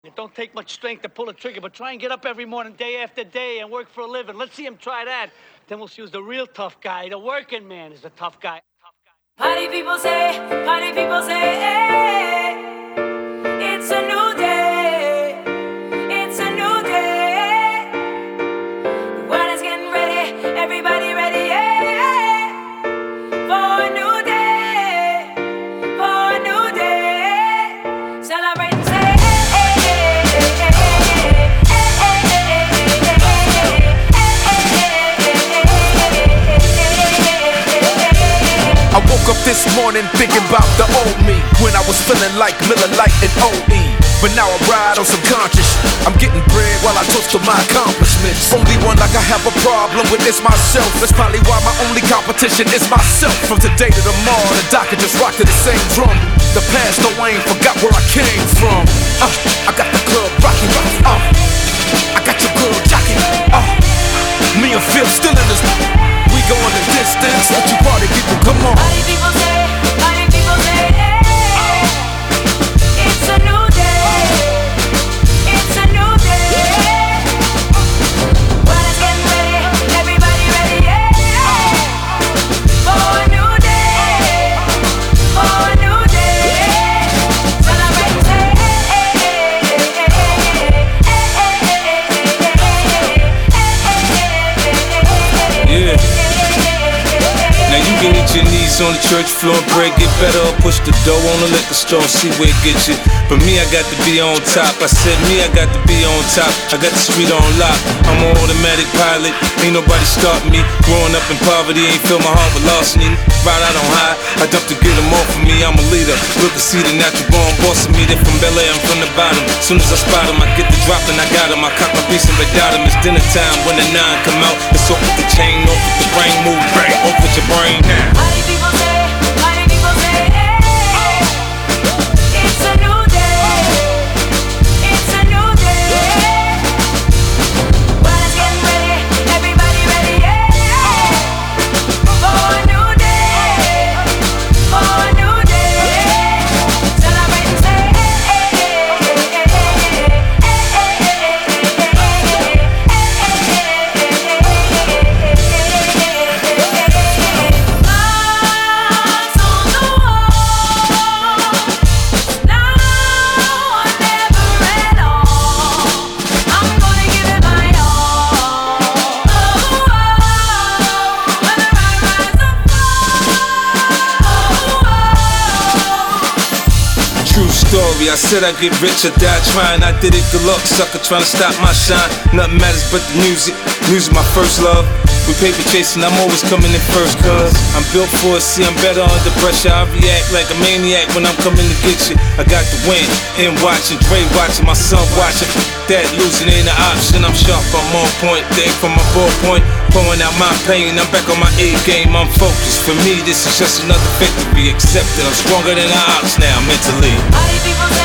It don't take much strength to pull a trigger, but try and get up every morning, day after day, and work for a living. Let's see him try that. Then we'll see who's the real tough guy. The working man is the tough guy. Party people say, hey, it's a new day, it's a new day. The world is getting ready, everybody ready, yeah, for a new day, for a new day. Celebrate and say, I woke up this morning thinking about the old me, when I was feeling like Miller Lite and OE. But now I ride on some conscious. I'm getting bread while I toast to my accomplishments. Only one like I have a problem with is myself. That's probably why my only competition is myself. From today to tomorrow, the doc can just rock to the same drum. The past, though, I ain't forgot where I came from. I got the club rocking. I got your girl jocking. Me and Phil still in this. We going the distance. Let you party people, come on. Party people say, hey, it's a new day, it's a new day. World is getting ready, everybody ready, yeah, for a new day, for a new day. Celebrate and say, yeah. Now you can hit your knees on the church floor and pray, get better, or push the dough on the liquor store, see where it gets you. But me, I got to be on top. I said me, I got to be on top. I got the street on lock. I'm an automatic pilot, ain't nobody stopping me. Growing up in poverty, ain't fill my heart with larceny. Right out on high, I dumped to get them off of me. I'm a leader, look to see the natural born boss of me. They're from Bel Air, I'm from the bottom. Soon as I spot them, I get the drop and I got them. I cock my piece and without them. It's dinner time when the 9 come out. It's off with the chain, off with the brain, move bang, off with your brain now. party people say, hey, it's a new day, it's a new day. World is getting ready, everybody ready, yeah, for a new day, for a new day. Celebrate and say, I said I'd get rich or die trying. I did it, good luck, sucker, trying to stop my shine. Nothing matters but the music. Music my first love. With paper chasing, I'm always coming in first, cuz I'm built for it, see I'm better under pressure. I react like a maniac when I'm coming to get you. I got the win, him watching, Dre watching, my son watching. That losing ain't an option, I'm sharp, I'm on point. Thing from my ballpoint, pouring out my pain. I'm back on my A game, I'm focused. For me, this is just another victory. Accepted, I'm stronger than the ops now, mentally. party people say,